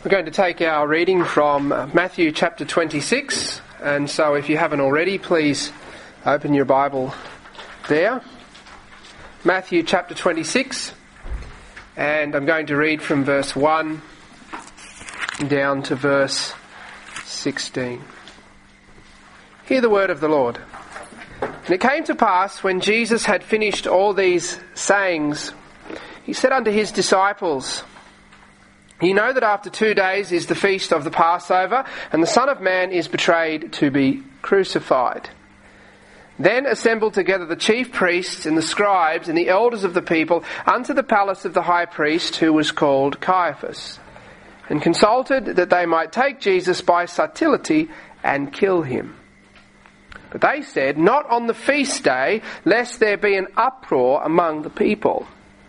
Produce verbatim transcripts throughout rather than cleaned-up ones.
We're going to take our reading from Matthew chapter twenty-six, and so if you haven't already, please open your Bible there. Matthew chapter twenty-six, and I'm going to read from verse one down to verse sixteen. Hear the word of the Lord. And it came to pass, when Jesus had finished all these sayings, he said unto his disciples, "You know that after two days is the feast of the Passover, and the Son of Man is betrayed to be crucified. Then assembled together the chief priests and the scribes and the elders of the people unto the palace of the high priest, who was called Caiaphas, and consulted that they might take Jesus by subtlety and kill him. But they said, Not on the feast day, lest there be an uproar among the people."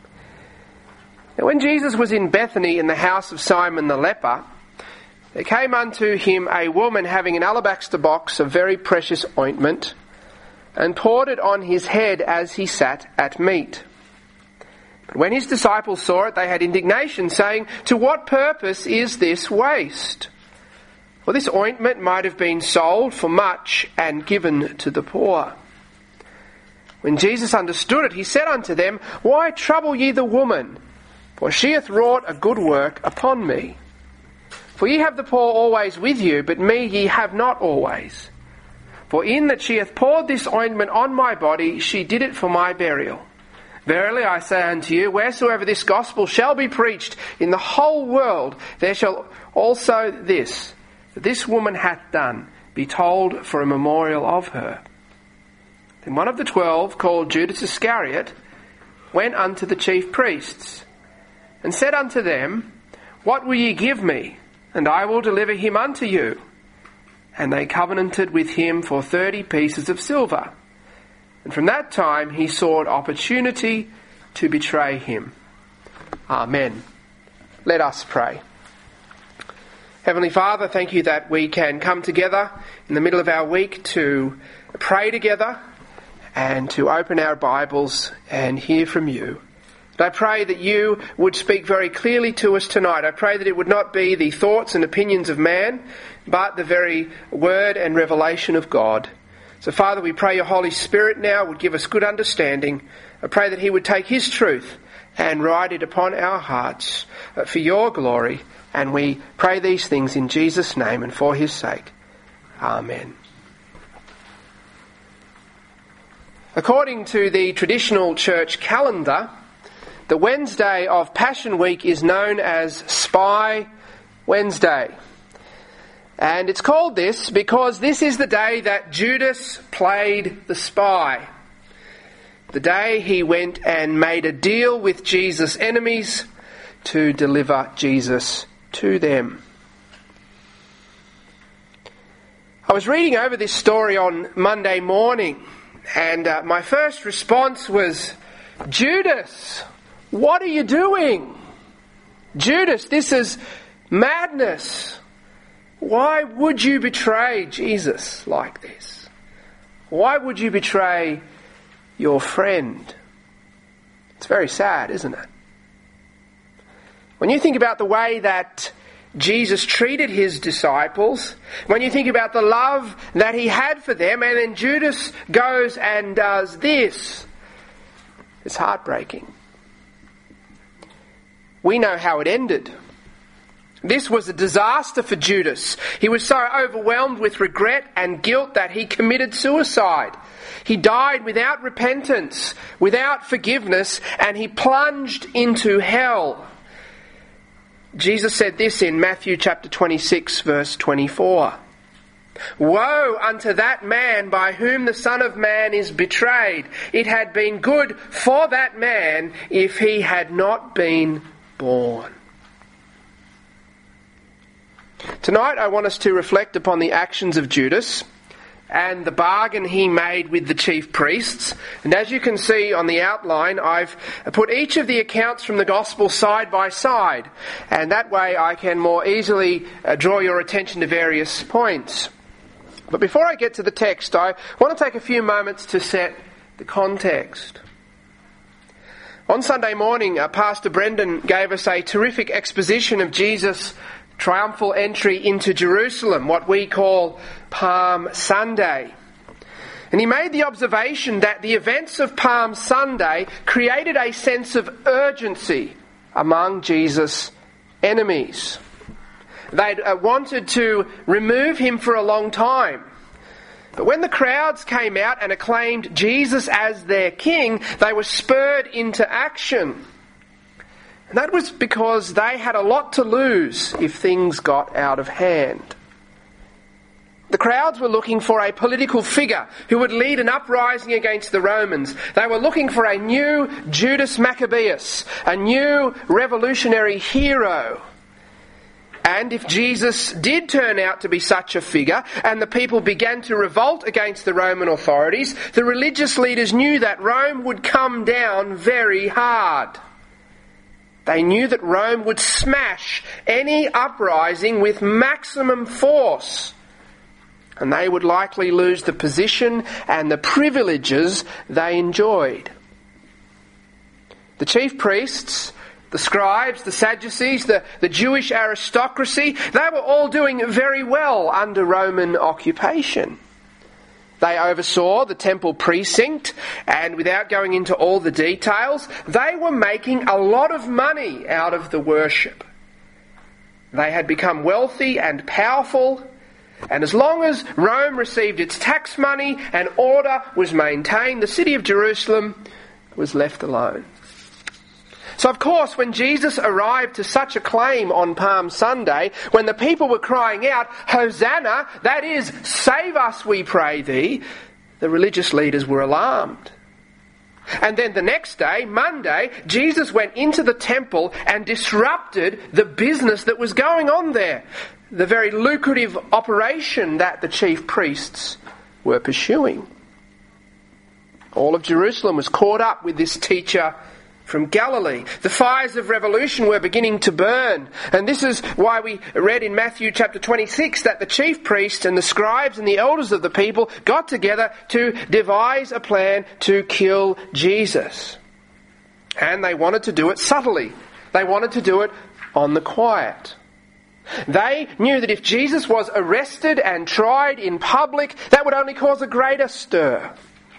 Now when Jesus was in Bethany in the house of Simon the leper, there came unto him a woman having an alabaster box of very precious ointment, and poured it on his head as he sat at meat. But when his disciples saw it, they had indignation, saying, "To what purpose is this waste? For this ointment might have been sold for much and given to the poor." When Jesus understood it, he said unto them, "Why trouble ye the woman? For she hath wrought a good work upon me. For ye have the poor always with you, but me ye have not always. For in that she hath poured this ointment on my body, she did it for my burial. Verily I say unto you, wheresoever this gospel shall be preached in the whole world, there shall also this, that this woman hath done, be told for a memorial of her." Then one of the twelve, called Judas Iscariot, went unto the chief priests, and said unto them, "What will ye give me? And I will deliver him unto you." And they covenanted with him for thirty pieces of silver. And from that time he sought opportunity to betray him. Amen. Let us pray. Heavenly Father, thank you that we can come together in the middle of our week to pray together and to open our Bibles and hear from you. And I pray that you would speak very clearly to us tonight. I pray that it would not be the thoughts and opinions of man, but the very word and revelation of God. So Father, we pray your Holy Spirit now would give us good understanding. I pray that he would take his truth and write it upon our hearts for your glory. And we pray these things in Jesus' name and for his sake. Amen. According to the traditional church calendar, the Wednesday of Passion Week is known as Spy Wednesday. And it's called this because this is the day that Judas played the spy. The day he went and made a deal with Jesus' enemies to deliver Jesus to them. I was reading over this story on Monday morning, and uh, my first response was, "Judas, what are you doing? Judas, this is madness. Why would you betray Jesus like this? Why would you betray your friend?" It's very sad, isn't it? When you think about the way that Jesus treated his disciples, when you think about the love that he had for them, and then Judas goes and does this, it's heartbreaking. We know how it ended. This was a disaster for Judas. He was so overwhelmed with regret and guilt that he committed suicide. He died without repentance, without forgiveness, and he plunged into hell. Jesus said this in Matthew chapter twenty-six, verse twenty-four. "Woe unto that man by whom the Son of Man is betrayed. It had been good for that man if he had not been born." Tonight I want us to reflect upon the actions of Judas and the bargain he made with the chief priests. And as you can see on the outline, I've put each of the accounts from the gospel side by side, and that way I can more easily uh, draw your attention to various points. But before I get to the text, I want to take a few moments to set the context. On Sunday morning, uh, Pastor Brendan gave us a terrific exposition of Jesus' triumphal entry into Jerusalem, what we call Palm Sunday. And he made the observation that the events of Palm Sunday created a sense of urgency among Jesus' enemies. They'd uh, wanted to remove him for a long time. But when the crowds came out and acclaimed Jesus as their king, they were spurred into action. And that was because they had a lot to lose if things got out of hand. The crowds were looking for a political figure who would lead an uprising against the Romans. They were looking for a new Judas Maccabeus, a new revolutionary hero. And if Jesus did turn out to be such a figure, and the people began to revolt against the Roman authorities, the religious leaders knew that Rome would come down very hard. They knew that Rome would smash any uprising with maximum force. And they would likely lose the position and the privileges they enjoyed. The chief priests, the scribes, the Sadducees, the, the Jewish aristocracy, they were all doing very well under Roman occupation. They oversaw the temple precinct, and without going into all the details, they were making a lot of money out of the worship. They had become wealthy and powerful, and as long as Rome received its tax money and order was maintained, the city of Jerusalem was left alone. So of course, when Jesus arrived to such acclaim on Palm Sunday, when the people were crying out, "Hosanna," that is, "Save us, we pray thee," the religious leaders were alarmed. And then the next day, Monday, Jesus went into the temple and disrupted the business that was going on there, the very lucrative operation that the chief priests were pursuing. All of Jerusalem was caught up with this teacher from Galilee. The fires of revolution were beginning to burn. And this is why we read in Matthew chapter twenty-six that the chief priests and the scribes and the elders of the people got together to devise a plan to kill Jesus. And they wanted to do it subtly. They wanted to do it on the quiet. They knew that if Jesus was arrested and tried in public, that would only cause a greater stir.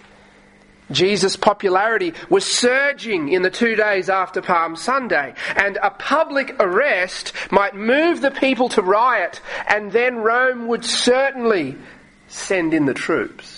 Jesus' popularity was surging in the two days after Palm Sunday, and a public arrest might move the people to riot, and then Rome would certainly send in the troops.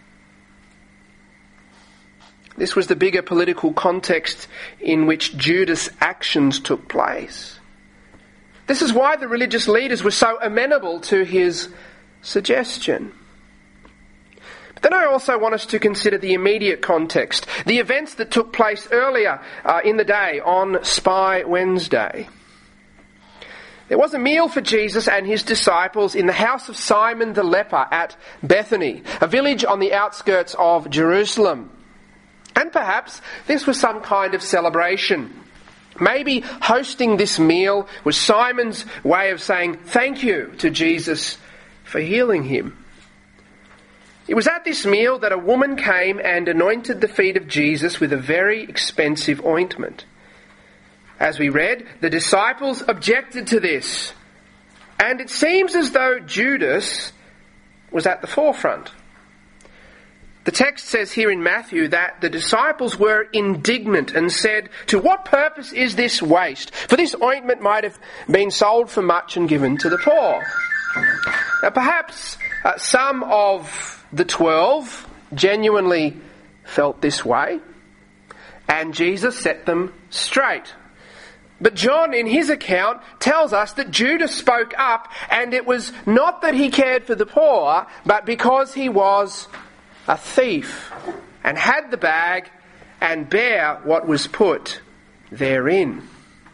This was the bigger political context in which Judas' actions took place. This is why the religious leaders were so amenable to his suggestion. Then I also want us to consider the immediate context, the events that took place earlier uh, in the day on Spy Wednesday. There was a meal for Jesus and his disciples in the house of Simon the leper at Bethany, a village on the outskirts of Jerusalem. And perhaps this was some kind of celebration. Maybe hosting this meal was Simon's way of saying thank you to Jesus for healing him. It was at this meal that a woman came and anointed the feet of Jesus with a very expensive ointment. As we read, the disciples objected to this, and it seems as though Judas was at the forefront. The text says here in Matthew that the disciples were indignant and said, "To what purpose is this waste? For this ointment might have been sold for much and given to the poor." Now perhaps uh, some of the twelve genuinely felt this way, and Jesus set them straight. But John, in his account, tells us that Judas spoke up, and it was not that he cared for the poor, but because he was a thief and had the bag and bare what was put therein.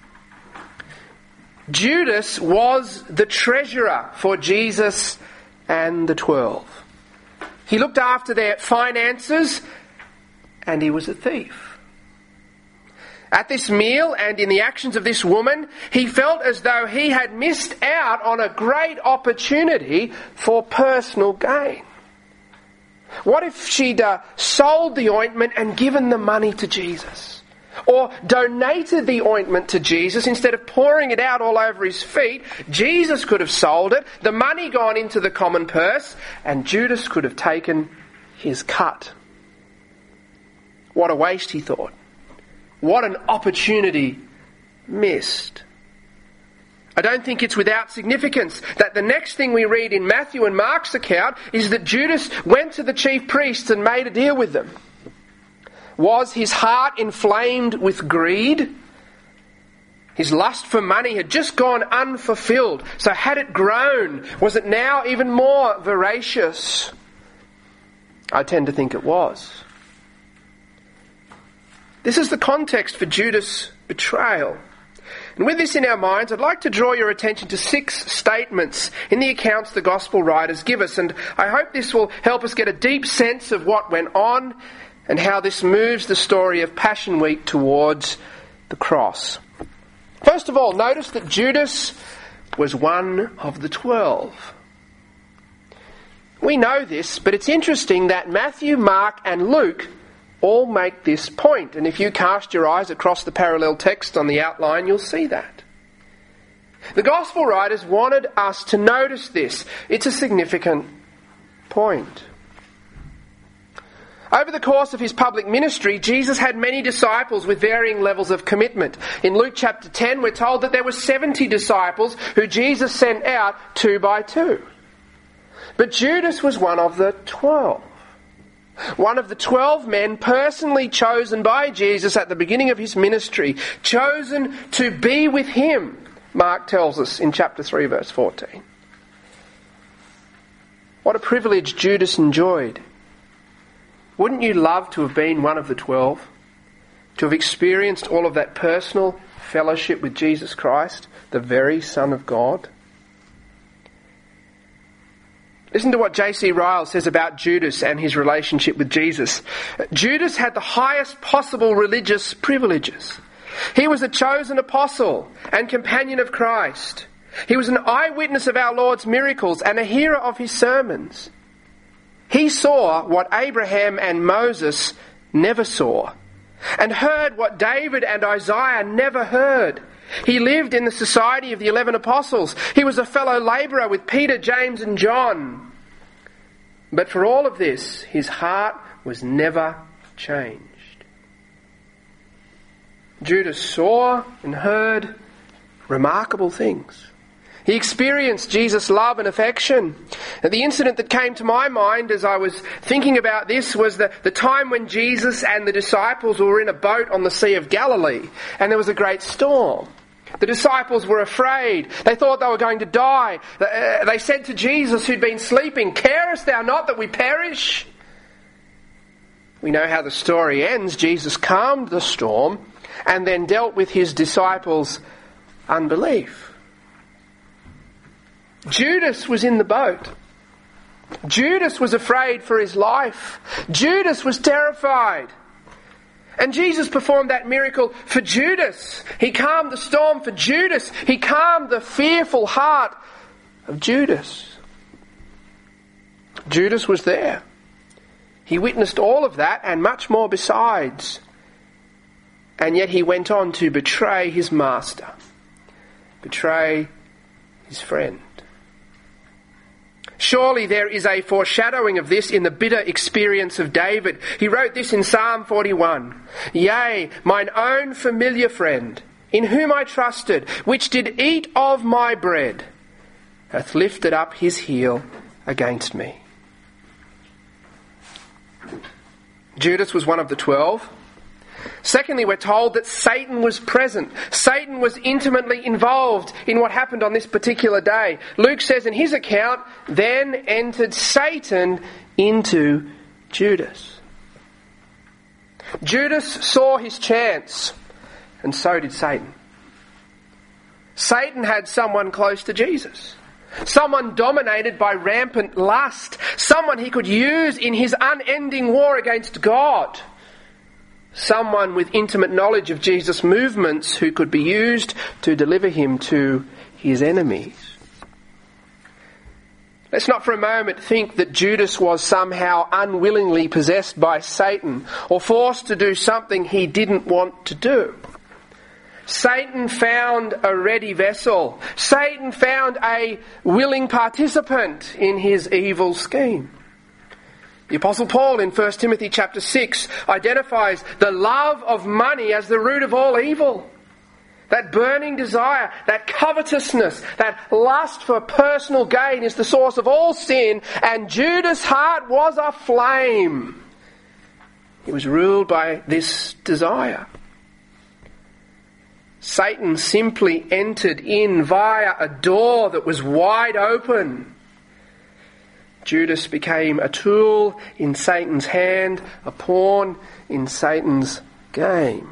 Judas was the treasurer for Jesus and the twelve. He looked after their finances, and he was a thief. At this meal and in the actions of this woman, he felt as though he had missed out on a great opportunity for personal gain. What if she'd uh, sold the ointment and given the money to Jesus? or donated the ointment to Jesus instead of pouring it out all over his feet. Jesus could have sold it, the money gone into the common purse, and Judas could have taken his cut. What a waste, he thought. What an opportunity missed. I don't think it's without significance that the next thing we read in Matthew and Mark's account is that Judas went to the chief priests and made a deal with them. Was his heart inflamed with greed? His lust for money had just gone unfulfilled. So had it grown, was it now even more voracious? I tend to think it was. This is the context for Judas' betrayal. And with this in our minds, I'd like to draw your attention to six statements in the accounts the Gospel writers give us. And I hope this will help us get a deep sense of what went on and how this moves the story of Passion Week towards the cross. First of all, notice that Judas was one of the twelve. We know this, but it's interesting that Matthew, Mark and Luke all make this point. And if you cast your eyes across the parallel text on the outline, you'll see that. The Gospel writers wanted us to notice this. It's a significant point. Over the course of his public ministry, Jesus had many disciples with varying levels of commitment. In Luke chapter ten, we're told that there were seventy disciples who Jesus sent out two by two. But Judas was one of the twelve. One of the twelve men personally chosen by Jesus at the beginning of his ministry, chosen to be with him, Mark tells us in chapter three, verse fourteen. What a privilege Judas enjoyed. Wouldn't you love to have been one of the twelve? To have experienced all of that personal fellowship with Jesus Christ, the very Son of God? Listen to what J C Ryle says about Judas and his relationship with Jesus. Judas had the highest possible religious privileges. He was a chosen apostle and companion of Christ. He was an eyewitness of our Lord's miracles and a hearer of his sermons. He saw what Abraham and Moses never saw, and heard what David and Isaiah never heard. He lived in the society of the eleven apostles. He was a fellow labourer with Peter, James and John. But for all of this, his heart was never changed. Judas saw and heard remarkable things. He experienced Jesus' love and affection. And the incident that came to my mind as I was thinking about this was the, the time when Jesus and the disciples were in a boat on the Sea of Galilee, and there was a great storm. The disciples were afraid. They thought they were going to die. They said to Jesus, who'd been sleeping, "Carest thou not that we perish?" We know how the story ends. Jesus calmed the storm and then dealt with his disciples' unbelief. Judas was in the boat. Judas was afraid for his life. Judas was terrified. And Jesus performed that miracle for Judas. He calmed the storm for Judas. He calmed the fearful heart of Judas. Judas was there. He witnessed all of that and much more besides. And yet he went on to betray his master, betray his friend. Surely there is a foreshadowing of this in the bitter experience of David. He wrote this in Psalm forty-one. "Yea, mine own familiar friend, in whom I trusted, which did eat of my bread, hath lifted up his heel against me." Judas was one of the twelve. Secondly, we're told that Satan was present. Satan was intimately involved in what happened on this particular day. Luke says in his account, "Then entered Satan into Judas." Judas saw his chance, and so did Satan. Satan had someone close to Jesus. Someone dominated by rampant lust. Someone he could use in his unending war against God. Someone with intimate knowledge of Jesus' movements who could be used to deliver him to his enemies. Let's not for a moment think that Judas was somehow unwillingly possessed by Satan or forced to do something he didn't want to do. Satan found a ready vessel. Satan found a willing participant in his evil scheme. The Apostle Paul in First Timothy chapter six identifies the love of money as the root of all evil. That burning desire, that covetousness, that lust for personal gain is the source of all sin, and Judas' heart was aflame. He was ruled by this desire. Satan simply entered in via a door that was wide open. Judas became a tool in Satan's hand, a pawn in Satan's game.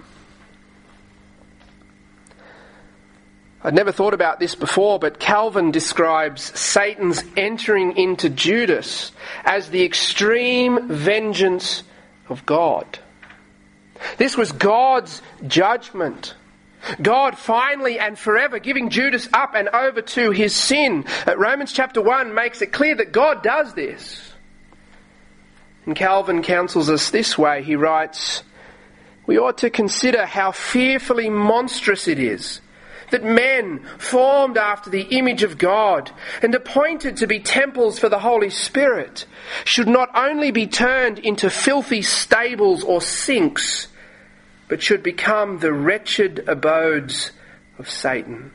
I'd never thought about this before, but Calvin describes Satan's entering into Judas as the extreme vengeance of God. This was God's judgment. God finally and forever giving Judas up and over to his sin. Uh, Romans chapter one makes it clear that God does this. And Calvin counsels us this way. He writes, "We ought to consider how fearfully monstrous it is that men formed after the image of God and appointed to be temples for the Holy Spirit should not only be turned into filthy stables or sinks, but should become the wretched abodes of Satan."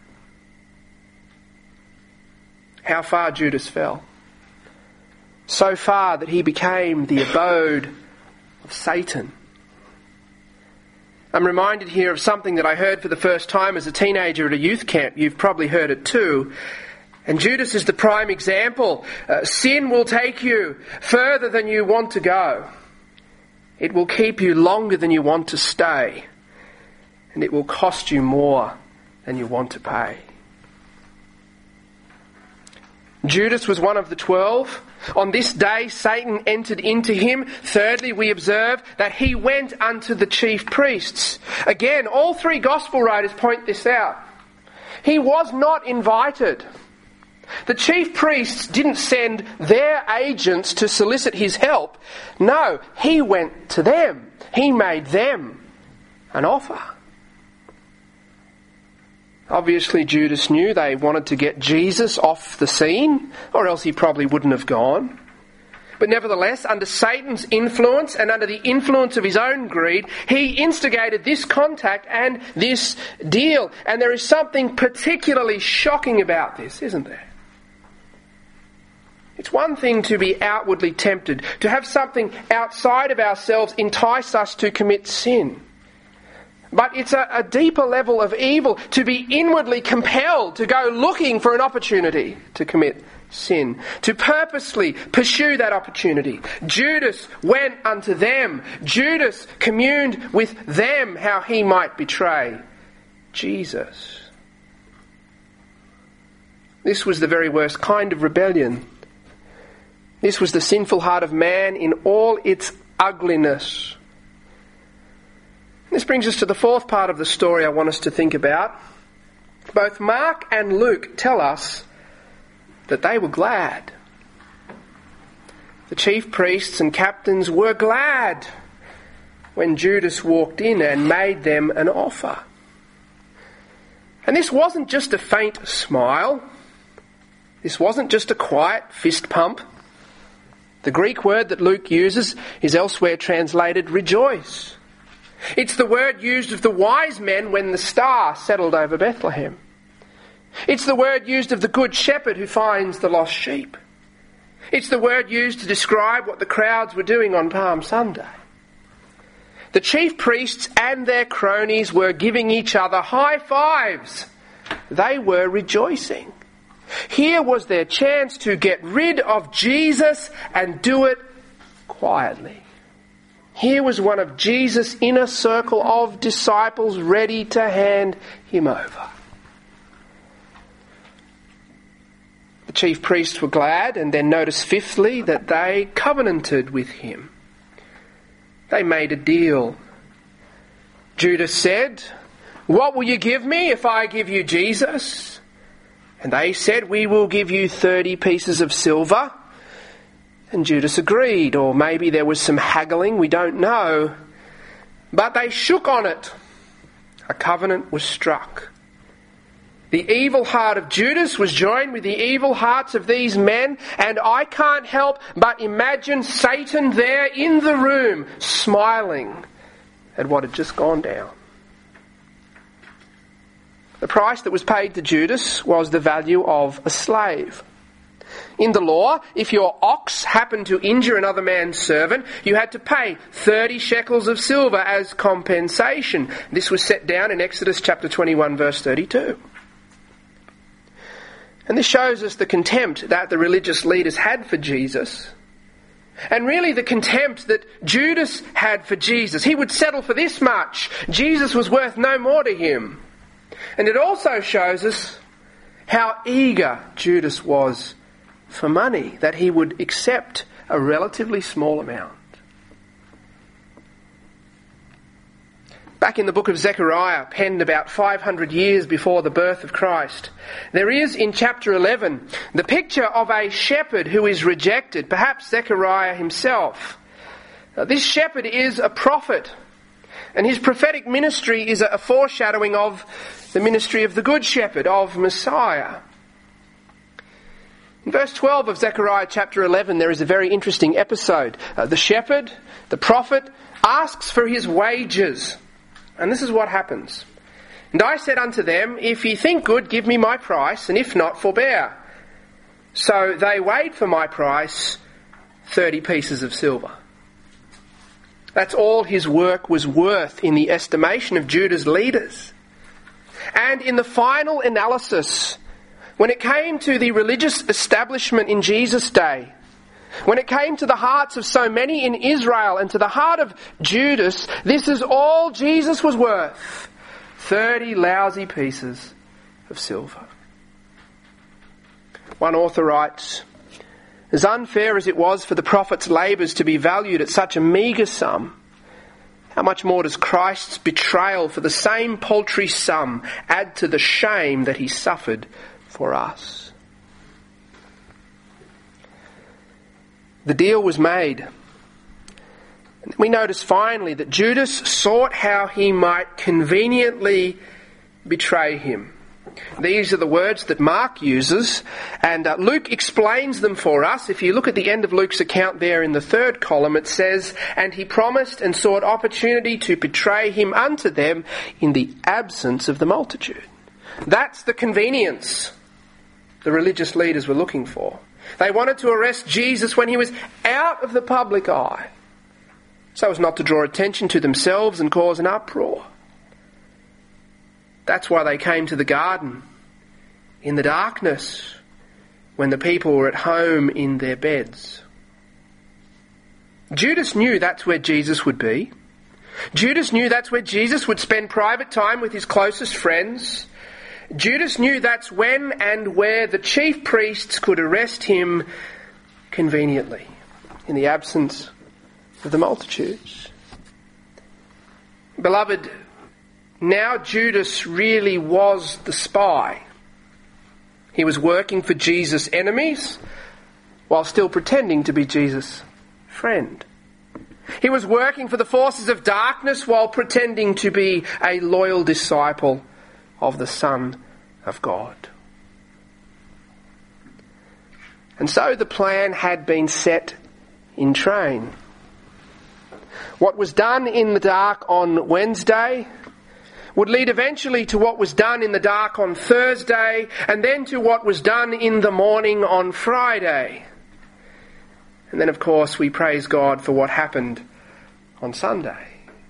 How far Judas fell. So far that he became the abode of Satan. I'm reminded here of something that I heard for the first time as a teenager at a youth camp. You've probably heard it too. And Judas is the prime example. Uh, sin will take you further than you want to go. It will keep you longer than you want to stay. And it will cost you more than you want to pay. Judas was one of the twelve. On this day, Satan entered into him. Thirdly, we observe that he went unto the chief priests. Again, all three gospel writers point this out. He was not invited. The chief priests didn't send their agents to solicit his help. No, he went to them. He made them an offer. Obviously, Judas knew they wanted to get Jesus off the scene, or else he probably wouldn't have gone. But nevertheless, under Satan's influence and under the influence of his own greed, he instigated this contact and this deal. And there is something particularly shocking about this, isn't there? It's one thing to be outwardly tempted, to have something outside of ourselves entice us to commit sin. But it's a, a deeper level of evil to be inwardly compelled to go looking for an opportunity to commit sin, to purposely pursue that opportunity. Judas went unto them. Judas communed with them how he might betray Jesus. This was the very worst kind of rebellion. This was the sinful heart of man in all its ugliness. This brings us to the fourth part of the story I want us to think about. Both Mark and Luke tell us that they were glad. The chief priests and captains were glad when Judas walked in and made them an offer. And this wasn't just a faint smile. This wasn't just a quiet fist pump. The Greek word that Luke uses is elsewhere translated rejoice. It's the word used of the wise men when the star settled over Bethlehem. It's the word used of the good shepherd who finds the lost sheep. It's the word used to describe what the crowds were doing on Palm Sunday. The chief priests and their cronies were giving each other high fives. They were rejoicing. Here was their chance to get rid of Jesus and do it quietly. Here was one of Jesus' inner circle of disciples ready to hand him over. The chief priests were glad, and then notice fifthly that they covenanted with him. They made a deal. Judas said, "What will you give me if I give you Jesus?" And they said, "We will give you thirty pieces of silver." And Judas agreed, or maybe there was some haggling, we don't know. But they shook on it. A covenant was struck. The evil heart of Judas was joined with the evil hearts of these men, and I can't help but imagine Satan there in the room, smiling at what had just gone down. The price that was paid to Judas was the value of a slave. In the law, if your ox happened to injure another man's servant, you had to pay thirty shekels of silver as compensation. This was set down in Exodus chapter twenty-one, verse thirty-two. And this shows us the contempt that the religious leaders had for Jesus. And really the contempt that Judas had for Jesus. He would settle for this much. Jesus was worth no more to him. And it also shows us how eager Judas was for money, that he would accept a relatively small amount. Back in the book of Zechariah, penned about five hundred years before the birth of Christ, there is in chapter eleven the picture of a shepherd who is rejected, perhaps Zechariah himself. Now, this shepherd is a prophet, and his prophetic ministry is a foreshadowing of the ministry of the Good Shepherd, of Messiah. In verse twelve of Zechariah chapter eleven, there is a very interesting episode. Uh, the shepherd, the prophet, asks for his wages. And this is what happens. "And I said unto them, If ye think good, give me my price, and if not, forbear. So they weighed for my price thirty pieces of silver." That's all his work was worth in the estimation of Judah's leaders. And in the final analysis, when it came to the religious establishment in Jesus' day, when it came to the hearts of so many in Israel and to the heart of Judas, this is all Jesus was worth. Thirty lousy pieces of silver. One author writes, "As unfair as it was for the prophet's labours to be valued at such a meagre sum, how much more does Christ's betrayal for the same paltry sum add to the shame that he suffered for us?" The deal was made. And we notice finally that Judas sought how he might conveniently betray him. These are the words that Mark uses, and uh, Luke explains them for us. If you look at the end of Luke's account there in the third column, it says, "And he promised and sought opportunity to betray him unto them in the absence of the multitude." That's the convenience the religious leaders were looking for. They wanted to arrest Jesus when he was out of the public eye, so as not to draw attention to themselves and cause an uproar. That's why they came to the garden in the darkness when the people were at home in their beds. Judas knew that's where Jesus would be. Judas knew that's where Jesus would spend private time with his closest friends. Judas knew that's when and where the chief priests could arrest him conveniently, in the absence of the multitudes. Beloved, now Judas really was the spy. He was working for Jesus' enemies while still pretending to be Jesus' friend. He was working for the forces of darkness while pretending to be a loyal disciple of the Son of God. And so the plan had been set in train. What was done in the dark on Wednesday would lead eventually to what was done in the dark on Thursday, and then to what was done in the morning on Friday. And then, of course, we praise God for what happened on Sunday.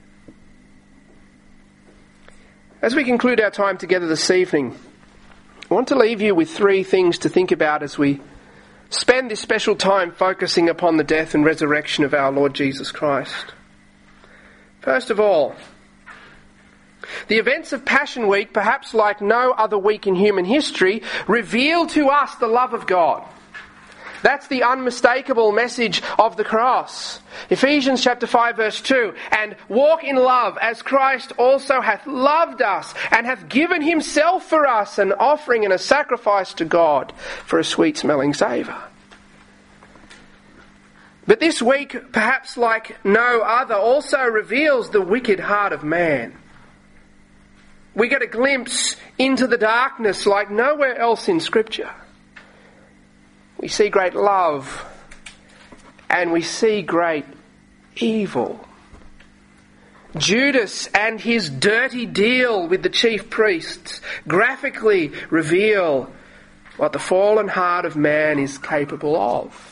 As we conclude our time together this evening, I want to leave you with three things to think about as we spend this special time focusing upon the death and resurrection of our Lord Jesus Christ. First of all, the events of Passion Week, perhaps like no other week in human history, reveal to us the love of God. That's the unmistakable message of the cross. Ephesians chapter five verse two, and walk in love as Christ also hath loved us and hath given himself for us, an offering and a sacrifice to God for a sweet smelling savour. But this week, perhaps like no other, also reveals the wicked heart of man. We get a glimpse into the darkness like nowhere else in Scripture. We see great love and we see great evil. Judas and his dirty deal with the chief priests graphically reveal what the fallen heart of man is capable of.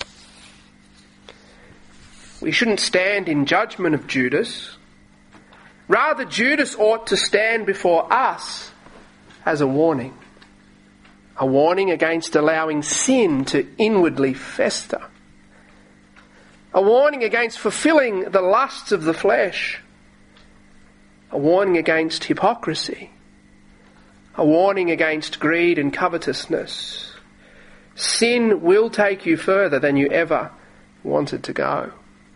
We shouldn't stand in judgment of Judas. Rather, Judas ought to stand before us as a warning. A warning against allowing sin to inwardly fester. A warning against fulfilling the lusts of the flesh. A warning against hypocrisy. A warning against greed and covetousness. Sin will take you further than you ever wanted to go.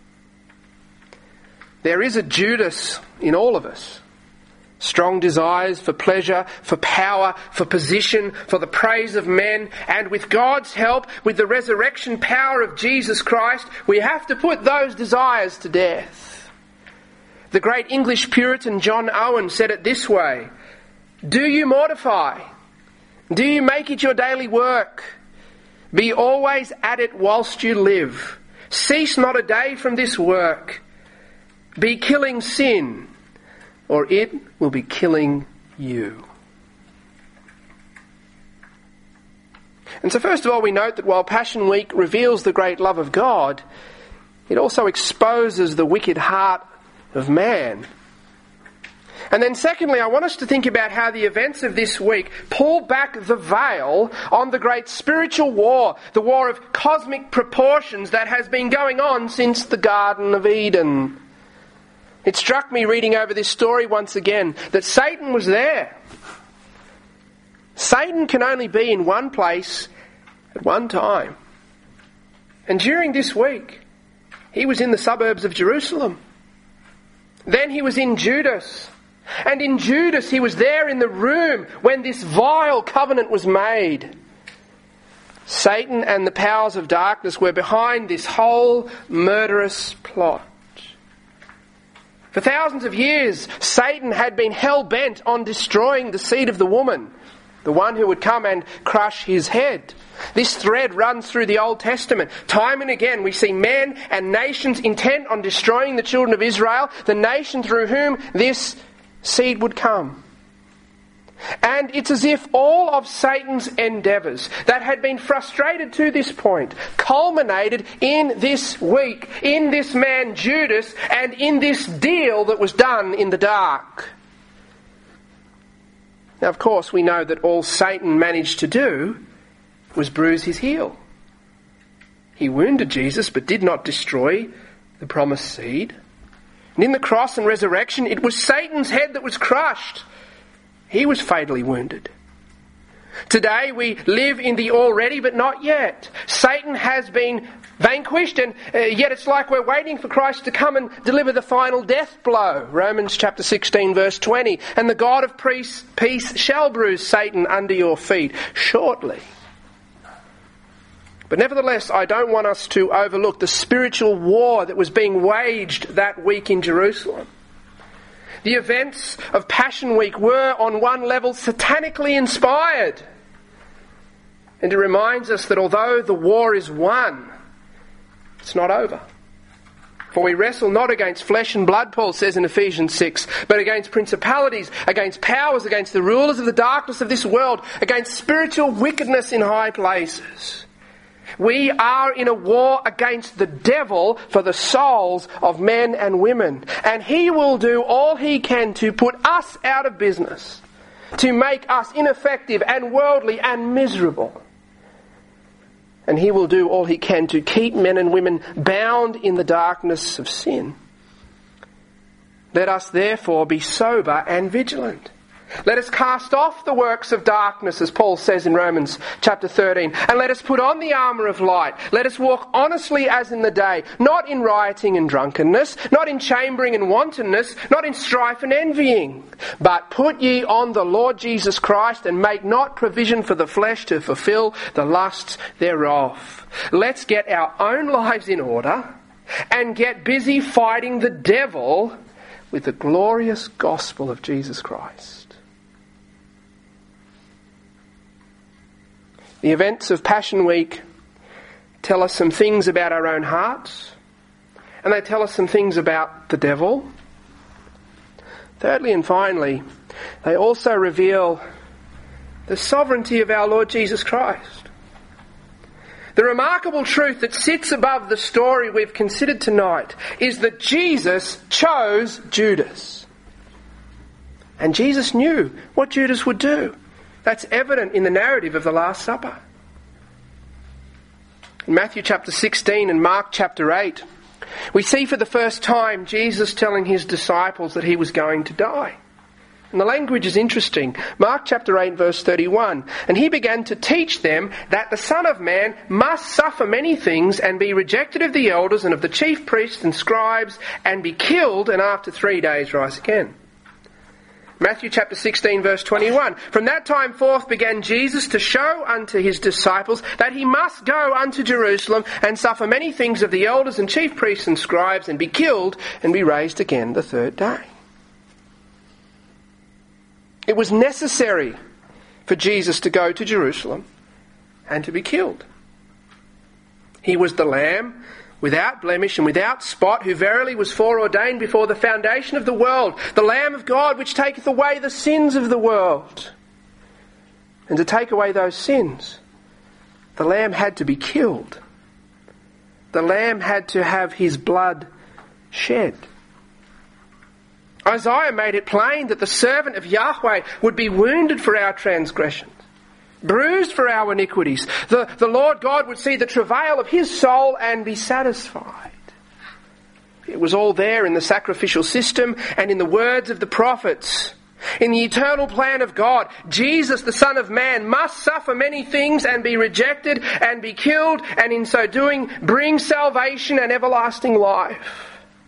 There is a Judas in all of us. Strong desires for pleasure, for power, for position, for the praise of men. And with God's help, with the resurrection power of Jesus Christ, we have to put those desires to death. The great English Puritan John Owen said it this way: do you mortify? Do you make it your daily work? Be always at it whilst you live. Cease not a day from this work. Be killing sin, or it will be killing you. And so first of all, we note that while Passion Week reveals the great love of God, it also exposes the wicked heart of man. And then secondly, I want us to think about how the events of this week pull back the veil on the great spiritual war, the war of cosmic proportions that has been going on since the Garden of Eden. It struck me reading over this story once again that Satan was there. Satan can only be in one place at one time. And during this week, he was in the suburbs of Jerusalem. Then he was in Judas. And in Judas, he was there in the room when this vile covenant was made. Satan and the powers of darkness were behind this whole murderous plot. For thousands of years, Satan had been hell-bent on destroying the seed of the woman, the one who would come and crush his head. This thread runs through the Old Testament. Time and again we see men and nations intent on destroying the children of Israel, the nation through whom this seed would come. And it's as if all of Satan's endeavours that had been frustrated to this point culminated in this week, in this man Judas, and in this deal that was done in the dark. Now, of course, we know that all Satan managed to do was bruise his heel. He wounded Jesus but did not destroy the promised seed. And in the cross and resurrection, it was Satan's head that was crushed. He was fatally wounded. Today we live in the already but not yet. Satan has been vanquished, and uh, yet it's like we're waiting for Christ to come and deliver the final death blow. Romans chapter sixteen verse twenty. And the God of peace, peace shall bruise Satan under your feet shortly. But nevertheless, I don't want us to overlook the spiritual war that was being waged that week in Jerusalem. The events of Passion Week were, on one level, satanically inspired. And it reminds us that although the war is won, it's not over. For we wrestle not against flesh and blood, Paul says in Ephesians six, but against principalities, against powers, against the rulers of the darkness of this world, against spiritual wickedness in high places. We are in a war against the devil for the souls of men and women. And he will do all he can to put us out of business, to make us ineffective and worldly and miserable. And he will do all he can to keep men and women bound in the darkness of sin. Let us therefore be sober and vigilant. Let us cast off the works of darkness, as Paul says in Romans chapter thirteen, and let us put on the armour of light. Let us walk honestly as in the day, not in rioting and drunkenness, not in chambering and wantonness, not in strife and envying. But put ye on the Lord Jesus Christ, and make not provision for the flesh to fulfil the lusts thereof. Let's get our own lives in order and get busy fighting the devil with the glorious gospel of Jesus Christ. The events of Passion Week tell us some things about our own hearts, and they tell us some things about the devil. Thirdly and finally, they also reveal the sovereignty of our Lord Jesus Christ. The remarkable truth that sits above the story we've considered tonight is that Jesus chose Judas. And Jesus knew what Judas would do. That's evident in the narrative of the Last Supper. In Matthew chapter sixteen and Mark chapter eight, we see for the first time Jesus telling his disciples that he was going to die. And the language is interesting. Mark chapter eight verse thirty-one. And he began to teach them that the Son of Man must suffer many things and be rejected of the elders and of the chief priests and scribes and be killed and after three days rise again. Matthew chapter sixteen verse twenty-one. From that time forth began Jesus to show unto his disciples that he must go unto Jerusalem and suffer many things of the elders and chief priests and scribes and be killed and be raised again the third day. It was necessary for Jesus to go to Jerusalem and to be killed. He was the Lamb without blemish and without spot, who verily was foreordained before the foundation of the world, the Lamb of God which taketh away the sins of the world. And to take away those sins, the Lamb had to be killed. The Lamb had to have his blood shed. Isaiah made it plain that the servant of Yahweh would be wounded for our transgressions, bruised for our iniquities. The, the Lord God would see the travail of his soul and be satisfied. It was all there in the sacrificial system and in the words of the prophets. In the eternal plan of God, Jesus, the Son of Man, must suffer many things and be rejected and be killed, and in so doing bring salvation and everlasting life.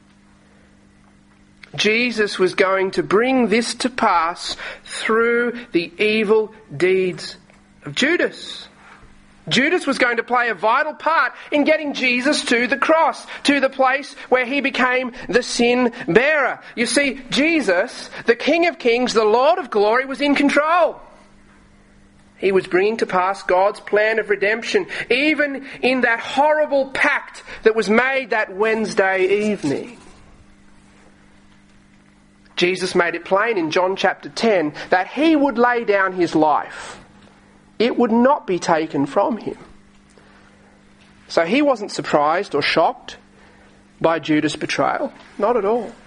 Jesus was going to bring this to pass through the evil deeds of Judas. Judas was going to play a vital part in getting Jesus to the cross, to the place where he became the sin bearer. You see, Jesus, the King of Kings, the Lord of glory, was in control. He was bringing to pass God's plan of redemption, even in that horrible pact that was made that Wednesday evening. Jesus made it plain in John chapter ten that he would lay down his life. It would not be taken from him. So he wasn't surprised or shocked by Judas' betrayal. Not at all.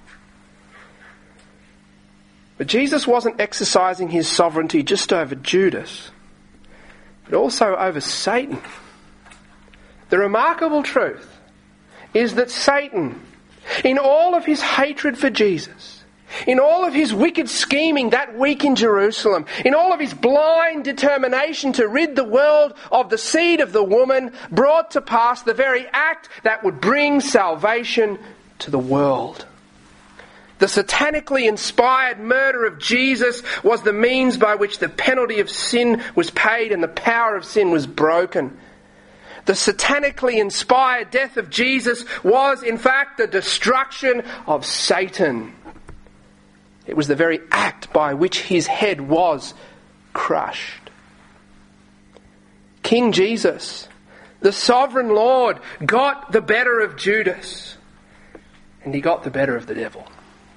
But Jesus wasn't exercising his sovereignty just over Judas, but also over Satan. The remarkable truth is that Satan, in all of his hatred for Jesus, in all of his wicked scheming that week in Jerusalem, in all of his blind determination to rid the world of the seed of the woman, brought to pass the very act that would bring salvation to the world. The satanically inspired murder of Jesus was the means by which the penalty of sin was paid and the power of sin was broken. The satanically inspired death of Jesus was, in fact, the destruction of Satan. It was the very act by which his head was crushed. King Jesus, the sovereign Lord, got the better of Judas, and he got the better of the devil.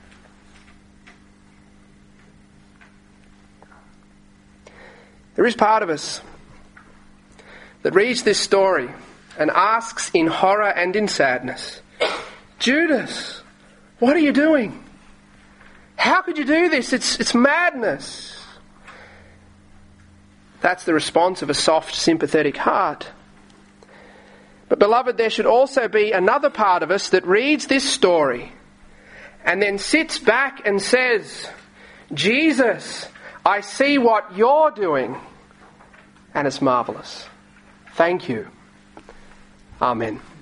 There is part of us that reads this story and asks in horror and in sadness, Judas, what are you doing? How could you do this? It's, it's madness. That's the response of a soft, sympathetic heart. But beloved, there should also be another part of us that reads this story and then sits back and says, Jesus, I see what you're doing, and it's marvellous. Thank you. Amen.